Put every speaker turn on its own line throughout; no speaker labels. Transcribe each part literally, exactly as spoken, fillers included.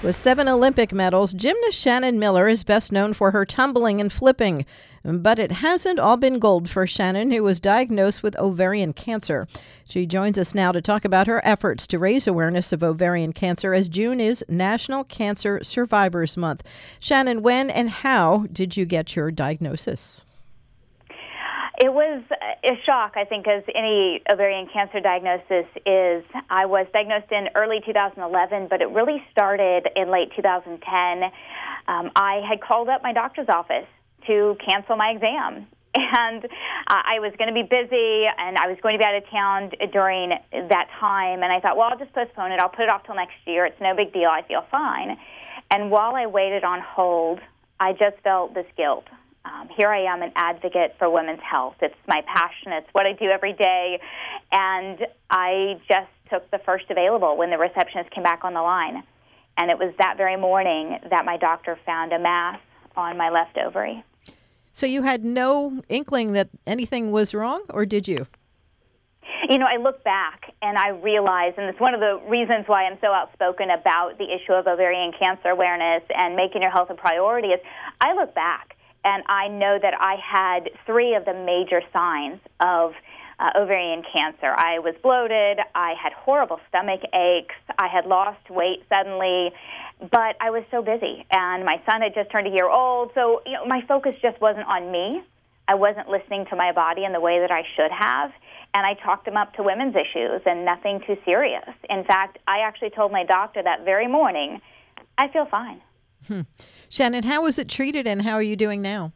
With seven Olympic medals, gymnast Shannon Miller is best known for her tumbling and flipping. But it hasn't all been gold for Shannon, who was diagnosed with ovarian cancer. She joins us now to talk about her efforts to raise awareness of ovarian cancer, as June is National Cancer Survivors Month. Shannon, when and how did you get your diagnosis?
It was a shock, I think, as any ovarian cancer diagnosis is. I was diagnosed in early two thousand eleven, but it really started in late two thousand ten. Um, I had called up my doctor's office to cancel my exam. And uh, I was going to be busy, and I was going to be out of town during that time. And I thought, well, I'll just postpone it. I'll put it off till next year. It's no big deal. I feel fine. And while I waited on hold, I just felt this guilt. Um, here I am, an advocate for women's health. It's my passion. It's what I do every day. And I just took the first available when the receptionist came back on the line. And it was that very morning that my doctor found a mass on my left ovary.
So you had no inkling that anything was wrong, or did you?
You know, I look back and I realize, and it's one of the reasons why I'm so outspoken about the issue of ovarian cancer awareness and making your health a priority, is I look back and I know that I had three of the major signs of uh, ovarian cancer. I was bloated, I had horrible stomach aches, I had lost weight suddenly, but I was so busy, and my son had just turned a year old, so you know, my focus just wasn't on me. I wasn't listening to my body in the way that I should have, and I talked them up to women's issues, and nothing too serious. In fact, I actually told my doctor that very morning, I feel fine.
Hmm. Shannon, how was it treated, and how are you doing now?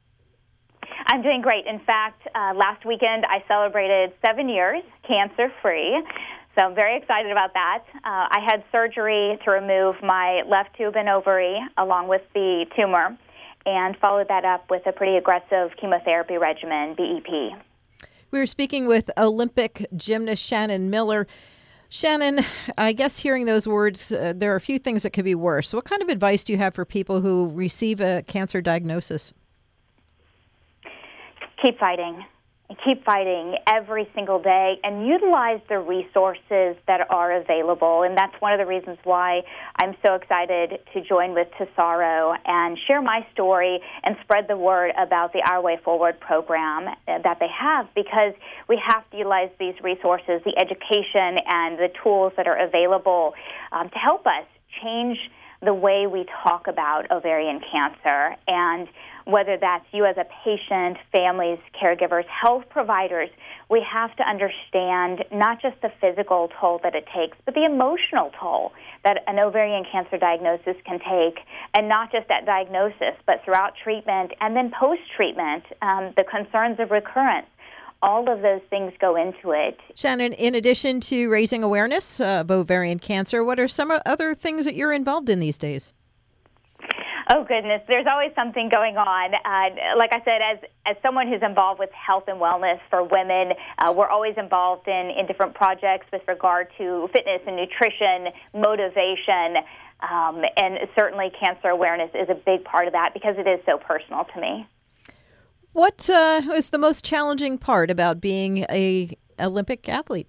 I'm doing great. In fact, uh, last weekend I celebrated seven years cancer-free, so I'm very excited about that. Uh, I had surgery to remove my left tube and ovary along with the tumor, and followed that up with a pretty aggressive chemotherapy regimen, B E P.
We were speaking with Olympic gymnast Shannon Miller. Shannon, I guess hearing those words, uh, there are a few things that could be worse. What kind of advice do you have for people who receive a cancer diagnosis?
Keep fighting. Keep fighting every single day and utilize the resources that are available. And that's one of the reasons why I'm so excited to join with Tesaro and share my story and spread the word about the Our Way Forward program that they have, because we have to utilize these resources, the education and the tools that are available um, to help us change the way we talk about ovarian cancer. And whether that's you as a patient, families, caregivers, health providers, we have to understand not just the physical toll that it takes, but the emotional toll that an ovarian cancer diagnosis can take, and not just at diagnosis, but throughout treatment and then post-treatment, um, the concerns of recurrence. All of those things go into it.
Shannon, in addition to raising awareness of ovarian cancer, what are some other things that you're involved in these days?
Oh, goodness. There's always something going on. Uh, like I said, as as someone who's involved with health and wellness for women, uh, we're always involved in, in different projects with regard to fitness and nutrition, motivation, um, and certainly cancer awareness is a big part of that because it is so personal to me.
What uh, is the most challenging part about being a Olympic athlete?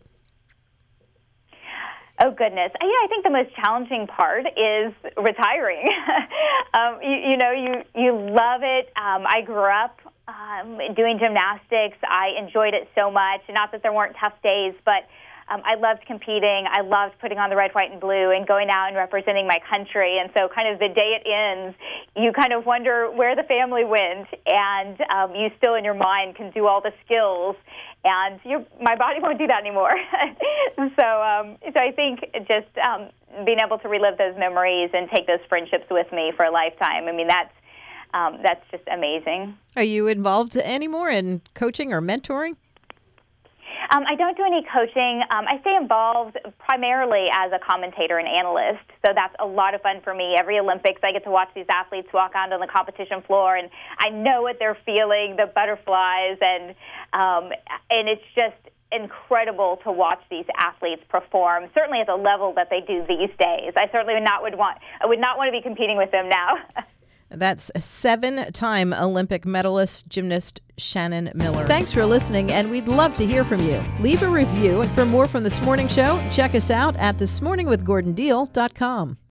Oh, goodness. Yeah, I think the most challenging part is retiring. um, you, you know, you, you love it. Um, I grew up um, doing gymnastics. I enjoyed it so much. Not that there weren't tough days, but Um, I loved competing. I loved putting on the red, white, and blue and going out and representing my country. And so kind of the day it ends, you kind of wonder where the family went. And um, you still in your mind can do all the skills. And your, my body won't do that anymore. so, um, so I think just um, being able to relive those memories and take those friendships with me for a lifetime, I mean, that's, um, that's just amazing.
Are you involved anymore in coaching or mentoring?
Um, I don't do any coaching. Um, I stay involved primarily as a commentator and analyst, so that's a lot of fun for me. Every Olympics, I get to watch these athletes walk out on the competition floor, and I know what they're feeling, the butterflies, and um, and it's just incredible to watch these athletes perform, certainly at the level that they do these days. I certainly would not would want I would not want to be competing with them now.
That's seven-time Olympic medalist gymnast Shannon Miller. Thanks for listening, and we'd love to hear from you. Leave a review, and for more from This Morning Show, check us out at this morning with gordon deal dot com.